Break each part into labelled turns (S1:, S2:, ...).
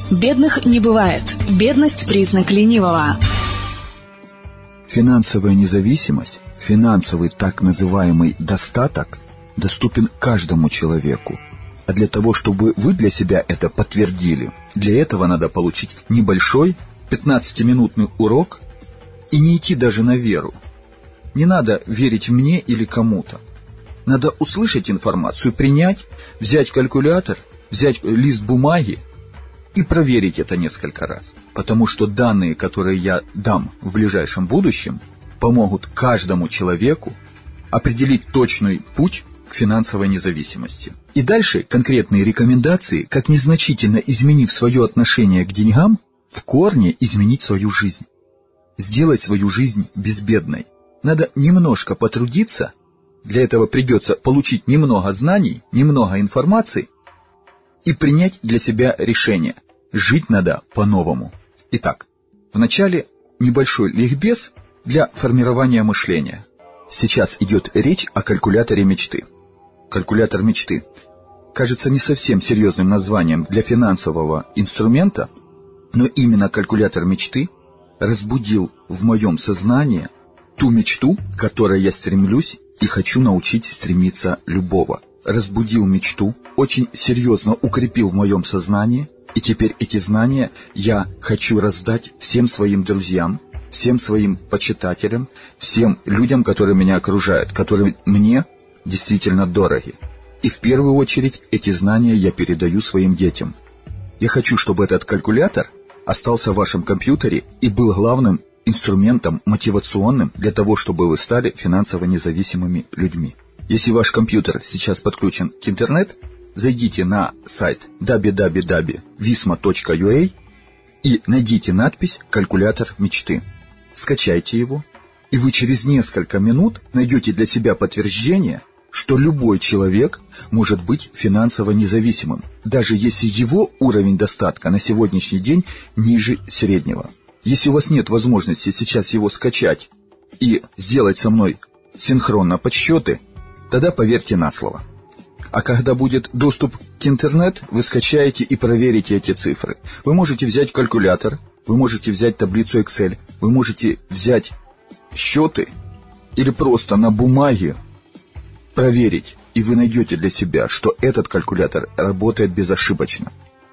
S1: Бедных не бывает. Бедность – признак ленивого.
S2: Финансовая независимость, финансовый так называемый достаток доступен каждому человеку. А для того, чтобы вы для себя это подтвердили, для этого надо получить небольшой 15-минутный урок и не идти даже на веру. Не надо верить мне или кому-то. Надо услышать информацию, принять, взять калькулятор, взять лист бумаги и проверить это несколько раз. Потому что данные, которые я дам в ближайшем будущем, помогут каждому человеку определить точный путь к финансовой независимости. И дальше конкретные рекомендации, как незначительно изменив свое отношение к деньгам, в корне изменить свою жизнь. Сделать свою жизнь безбедной. Надо немножко потрудиться, для этого придется получить немного знаний, немного информации и принять для себя решение. Жить надо по-новому. Итак, вначале небольшой ликбез для формирования мышления. Сейчас идет речь о калькуляторе мечты. Калькулятор мечты кажется не совсем серьезным названием для финансового инструмента, но именно калькулятор мечты разбудил в моем сознании ту мечту, к которой я стремлюсь и хочу научить стремиться любого. Разбудил мечту, очень серьезно укрепил в моем сознании, и теперь эти знания я хочу раздать всем своим друзьям, всем своим почитателям, всем людям, которые меня окружают, которые мне действительно дороги. И в первую очередь эти знания я передаю своим детям. Я хочу, чтобы этот калькулятор остался в вашем компьютере и был главным инструментом мотивационным для того, чтобы вы стали финансово независимыми людьми. Если ваш компьютер сейчас подключен к интернету, зайдите на сайт www.visma.ua и найдите надпись «Калькулятор мечты». Скачайте его, и вы через несколько минут найдете для себя подтверждение, что любой человек может быть финансово независимым, даже если его уровень достатка на сегодняшний день ниже среднего. Если у вас нет возможности сейчас его скачать и сделать со мной синхронно подсчеты, тогда поверьте на слово. А когда будет доступ к интернету, вы скачаете и проверите эти цифры. Вы можете взять калькулятор, вы можете взять таблицу Excel, вы можете взять счеты или просто на бумаге проверить, и вы найдете для себя, что этот калькулятор работает безошибочно.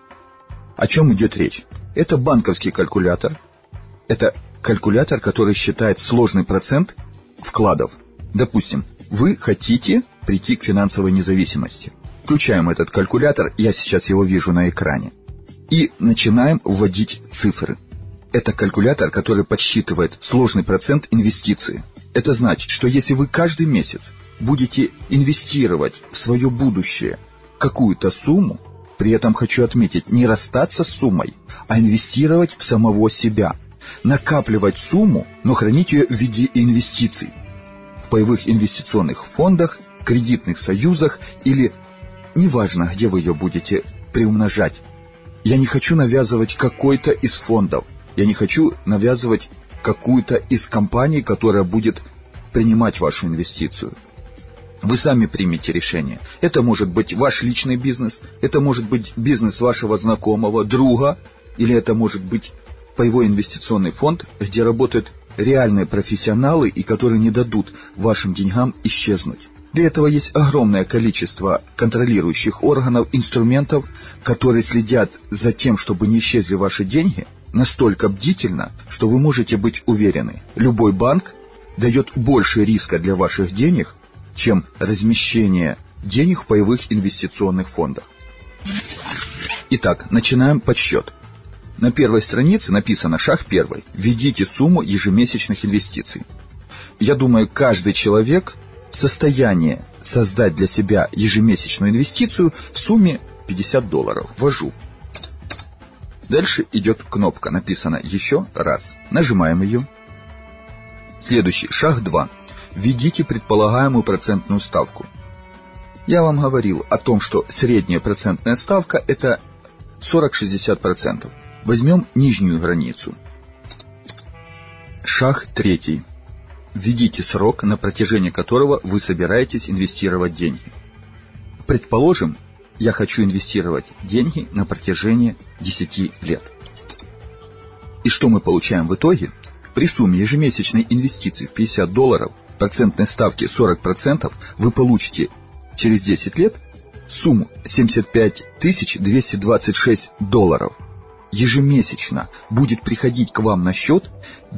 S2: О чем идет речь? Это банковский калькулятор. Это калькулятор, который считает сложный процент вкладов. Допустим, вы хотите прийти к финансовой независимости. Включаем этот калькулятор, я сейчас его вижу на экране. И начинаем вводить цифры. Это калькулятор, который подсчитывает сложный процент инвестиций. Это значит, что если вы каждый месяц будете инвестировать в свое будущее какую-то сумму, при этом хочу отметить, не расстаться с суммой, а инвестировать в самого себя. Накапливать сумму, но хранить ее в виде инвестиций. В паевых инвестиционных фондах, кредитных союзах или неважно, где вы ее будете приумножать. Я не хочу навязывать какой-то из фондов. Я не хочу навязывать какую-то из компаний, которая будет принимать вашу инвестицию. Вы сами примете решение. Это может быть ваш личный бизнес, это может быть бизнес вашего знакомого, друга, или это может быть паевой инвестиционный фонд, где работают реальные профессионалы и которые не дадут вашим деньгам исчезнуть. Для этого есть огромное количество контролирующих органов, инструментов, которые следят за тем, чтобы не исчезли ваши деньги, настолько бдительно, что вы можете быть уверены. Любой банк дает больше риска для ваших денег, чем размещение денег в паевых инвестиционных фондах. Итак, начинаем подсчет. На первой странице написано шаг 1. Введите сумму ежемесячных инвестиций. Я думаю, каждый человек в состоянии создать для себя ежемесячную инвестицию в сумме $50. Ввожу. Дальше идет кнопка, написано «Еще раз». Нажимаем ее. Следующий, шаг 2. Введите предполагаемую процентную ставку. Я вам говорил о том, что средняя процентная ставка – это 40-60%. Возьмем нижнюю границу. Шаг 3. Введите срок, на протяжении которого вы собираетесь инвестировать деньги. Предположим, Я хочу инвестировать деньги на протяжении 10 лет. И что мы получаем в итоге? При сумме ежемесячной инвестиции в $50, процентной ставки 40%, вы получите через 10 лет сумму $75 226. Ежемесячно будет приходить к вам на счет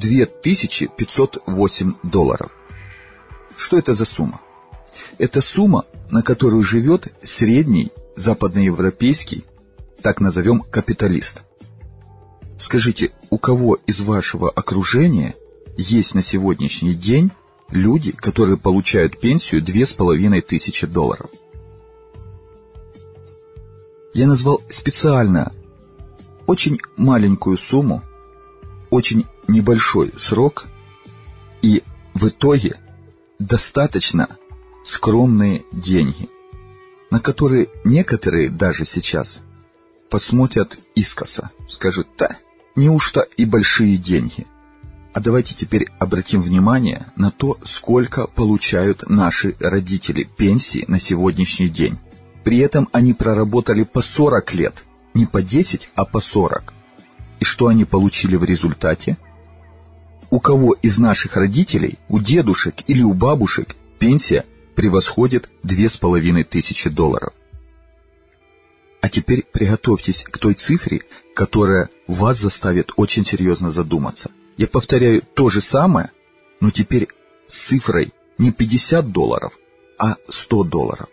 S2: $2508. Что это за сумма? Это сумма, на которую живет средний западноевропейский, так назовем, капиталист. Скажите, у кого из вашего окружения есть на сегодняшний день люди, которые получают пенсию $2500? Я назвал специально очень маленькую сумму, очень небольшой срок и в итоге достаточно скромные деньги, на которые некоторые даже сейчас посмотрят искоса, скажут: да, неужто и большие деньги? А давайте теперь обратим внимание на то, сколько получают наши родители пенсии на сегодняшний день. При этом они проработали по 40 лет, не по 10, а по 40. И что они получили в результате? У кого из наших родителей, у дедушек или у бабушек пенсия превосходит $2500? А теперь приготовьтесь к той цифре, которая вас заставит очень серьезно задуматься. Я повторяю то же самое, но теперь с цифрой не $50, а $100.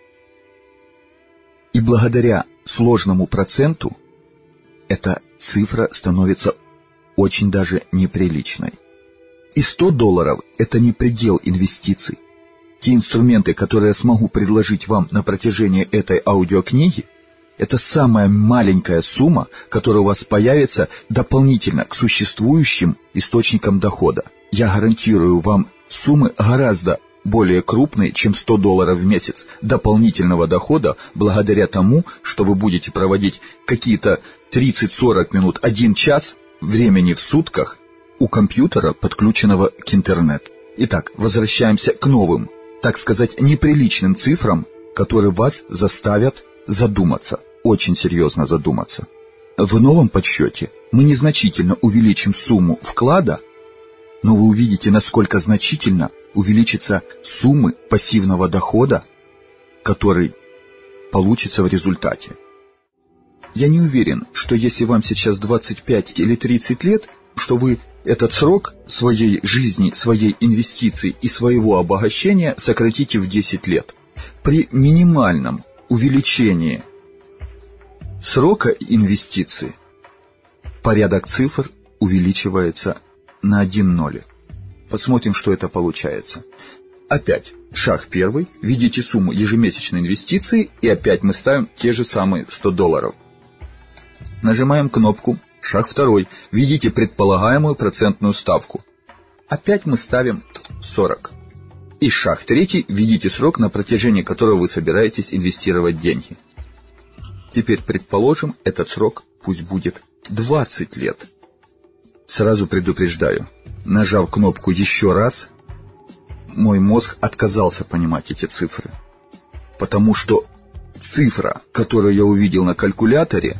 S2: И благодаря сложному проценту эта цифра становится очень даже неприличной. И $100 – это не предел инвестиций. Те инструменты, которые я смогу предложить вам на протяжении этой аудиокниги, это самая маленькая сумма, которая у вас появится дополнительно к существующим источникам дохода. Я гарантирую вам суммы гораздо более крупные, чем $100 в месяц дополнительного дохода, благодаря тому, что вы будете проводить какие-то 30-40 минут, 1 час времени в сутках у компьютера, подключенного к интернету. Итак, возвращаемся к новым, так сказать, неприличным цифрам, которые вас заставят задуматься, очень серьезно задуматься. В новом подсчете мы незначительно увеличим сумму вклада, но вы увидите, насколько значительно увеличится суммы пассивного дохода, который получится в результате. Я не уверен, что если вам сейчас 25 или 30 лет, что вы этот срок своей жизни, своей инвестиции и своего обогащения сократите в 10 лет. При минимальном увеличении срока инвестиции порядок цифр увеличивается на 1 0. Посмотрим, что это получается. Опять шаг первый. Видите сумму ежемесячной инвестиции, и опять мы ставим те же самые $100. Нажимаем кнопку. Шаг второй. Видите предполагаемую процентную ставку. Опять мы ставим 40. И шаг третий. Видите срок, на протяжении которого вы собираетесь инвестировать деньги. Теперь предположим, этот срок пусть будет 20 лет. Сразу предупреждаю, нажав кнопку еще раз, мой мозг отказался понимать эти цифры. Потому что цифра, которую я увидел на калькуляторе,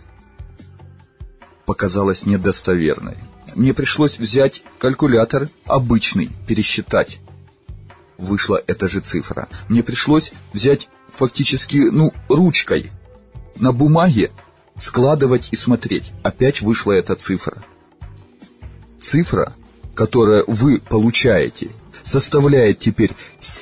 S2: показалась недостоверной. Мне пришлось взять калькулятор обычный, пересчитать. Вышла эта же цифра. Мне пришлось взять фактически, ручкой на бумаге, складывать и смотреть. Опять вышла эта цифра. Цифра, которую вы получаете, составляет теперь...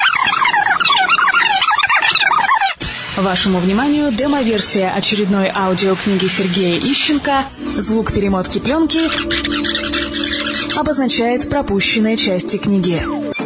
S1: Вашему вниманию демо-версия очередной аудиокниги Сергея Ищенко. Звук перемотки пленки обозначает пропущенные части книги.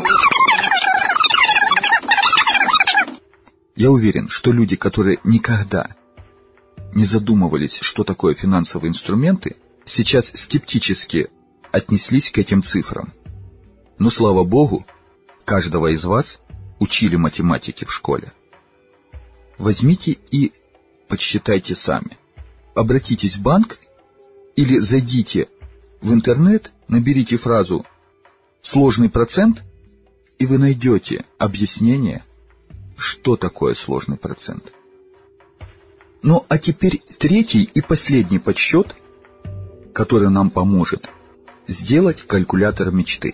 S2: Я уверен, что люди, которые никогда не задумывались, что такое финансовые инструменты, сейчас скептически отнеслись к этим цифрам. Но, слава Богу, каждого из вас учили математике в школе. Возьмите и подсчитайте сами. Обратитесь в банк или зайдите в интернет, наберите фразу «сложный процент», и вы найдете объяснение, что такое сложный процент. Ну а теперь третий и последний подсчет, который нам поможет сделать калькулятор мечты.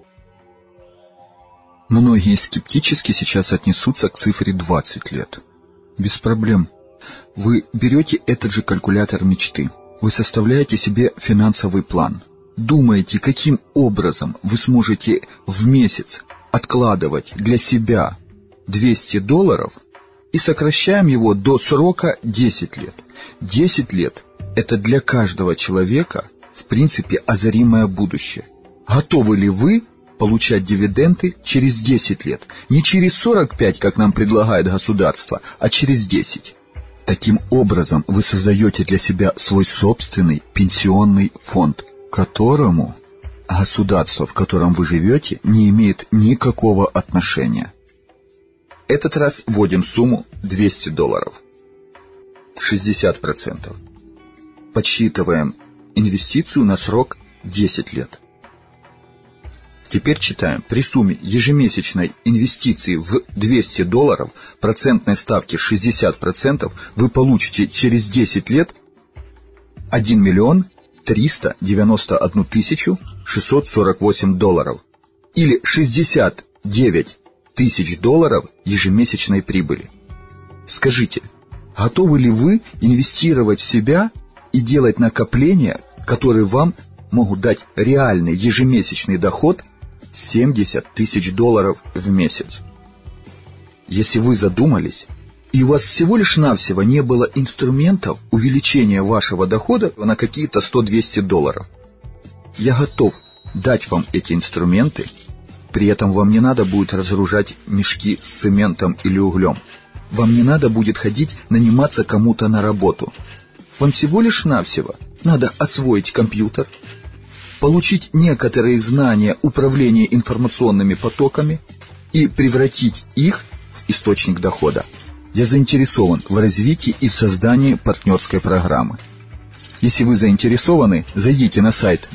S2: Многие скептически сейчас отнесутся к цифре 20 лет. Без проблем. Вы берете этот же калькулятор мечты. Вы составляете себе финансовый план. Думаете, каким образом вы сможете в месяц откладывать для себя $200 и сокращаем его до срока 10 лет. 10 лет – это для каждого человека, в принципе, озаримое будущее. Готовы ли вы получать дивиденды через 10 лет? Не через 45, как нам предлагает государство, а через 10. Таким образом, вы создаете для себя свой собственный пенсионный фонд, к которому государство, в котором вы живете, не имеет никакого отношения. Этот раз вводим сумму $200. 60%. Подсчитываем инвестицию на срок 10 лет. Теперь читаем. При сумме ежемесячной инвестиции в $200 процентной ставки 60% вы получите через 10 лет 1 391 648 долларов или $69 тысяч ежемесячной прибыли. Скажите, готовы ли вы инвестировать в себя и делать накопления, которые вам могут дать реальный ежемесячный доход $70 тысяч в месяц? Если вы задумались, и у вас всего лишь навсего не было инструментов увеличения вашего дохода на какие-то $100-200, я готов дать вам эти инструменты. При этом вам не надо будет разгружать мешки с цементом или углем. Вам не надо будет ходить наниматься кому-то на работу. Вам всего лишь навсего надо освоить компьютер, получить некоторые знания управления информационными потоками и превратить их в источник дохода. Я заинтересован в развитии и в создании партнерской программы. Если вы заинтересованы, зайдите на сайт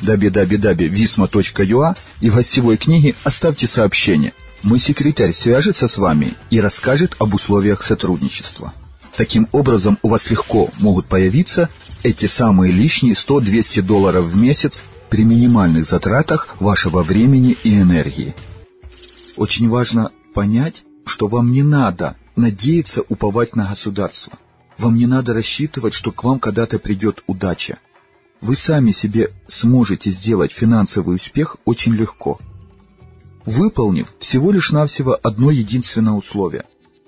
S2: www.visma.ua и в гостевой книге оставьте сообщение. Мой секретарь свяжется с вами и расскажет об условиях сотрудничества. Таким образом, у вас легко могут появиться эти самые лишние $100-200 в месяц при минимальных затратах вашего времени и энергии. Очень важно понять, что вам не надо надеяться уповать на государство. Вам не надо рассчитывать, что к вам когда-то придет удача. Вы сами себе сможете сделать финансовый успех очень легко, выполнив всего лишь навсего одно единственное условие.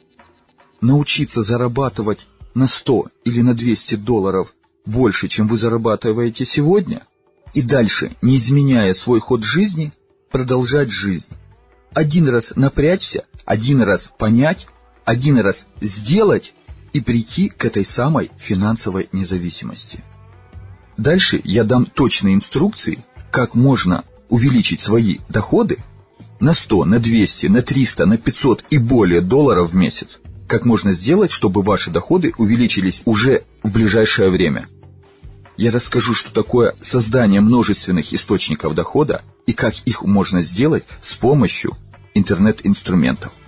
S2: Научиться зарабатывать на $100 или на $200 больше, чем вы зарабатываете сегодня, и дальше, не изменяя свой ход жизни, продолжать жизнь. Один раз напрячься, один раз понять, один раз сделать и прийти к этой самой финансовой независимости. Дальше я дам точные инструкции, как можно увеличить свои доходы на 100, на 200, на 300, на 500 и более долларов в месяц. Как можно сделать, чтобы ваши доходы увеличились уже в ближайшее время. Я расскажу, что такое создание множественных источников дохода и как их можно сделать с помощью интернет-инструментов.